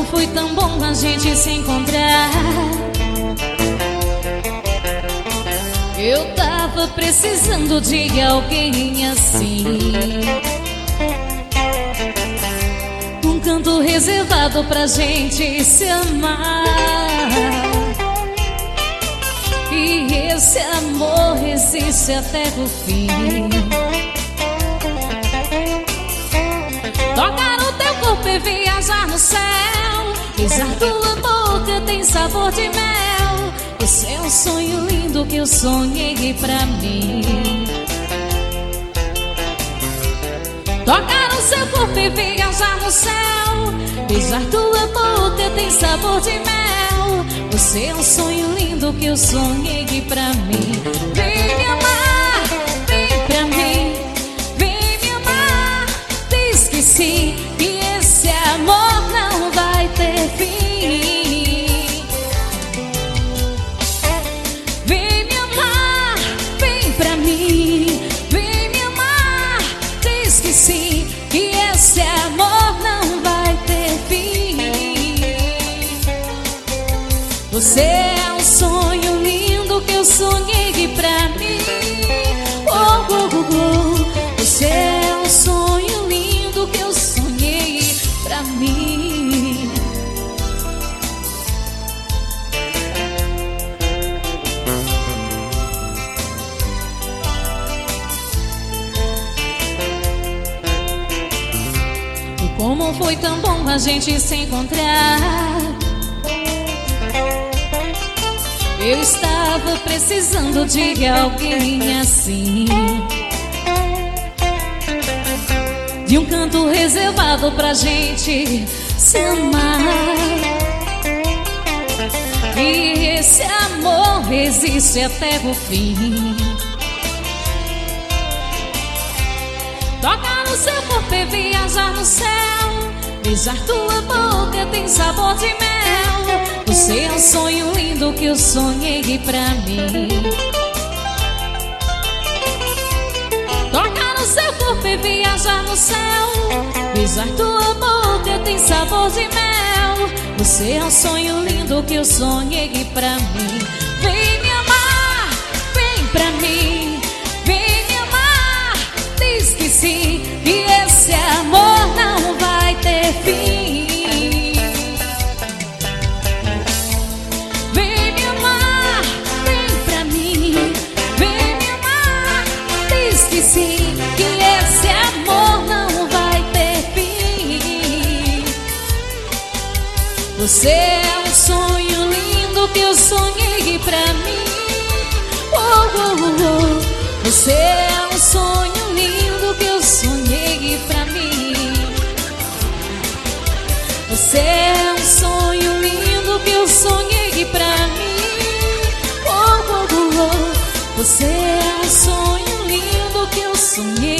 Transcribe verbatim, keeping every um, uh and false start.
Como foi tão bom a gente se encontrar. Eu tava precisando de alguém assim, um canto reservado pra gente se amar. E esse amor resiste até o fim. Tocar o teu corpo e viajar no céu, beijar tua boca tem sabor de mel. Esse é um sonho lindo que eu sonhei pra mim. Tocar o seu corpo e viajar no céu, beijar tua boca tem sabor de mel. Você é um sonho lindo que eu sonhei pra mim. Vem me amar, vem pra mim. Vem me amar, diz que sim, que esse amor não vai ter fim. Vem me amar, vem pra mim. Vem me amar, diz que sim, que esse amor não vai ter fim. Você é um sonho lindo que eu sonhei pra mim. Oh, oh, oh, oh. Você é um sonho lindo que eu sonhei pra mim. E como foi tão bom a gente se encontrar. Eu estava precisando de alguém assim, de um canto reservado pra gente se amar. E esse amor resiste até o fim. Tocar no seu corpo e viajar no céu, beijar tua boca tem sabor de mel. Você é um sonho lindo que eu sonhei pra mim. Tocar no seu corpo e viajar no céu, beijar tua boca tem sabor de mel. Você é um sonho lindo que eu sonhei pra mim. Vem me amar, vem pra mim. Vem me amar, diz que sim, que esse amor não vai ter fim. Vem me amar, vem pra mim. Vem me amar, diz que sim, que esse amor não vai ter fim. Você é um sonho lindo que eu sonhei pra mim. Oh, oh, oh. Você é um sonho lindo que eu sonhei pra mim. Você é um sonho lindo que eu sonhei pra mim. Oh, oh, oh, oh. Você é um sonho lindo que eu sonhei.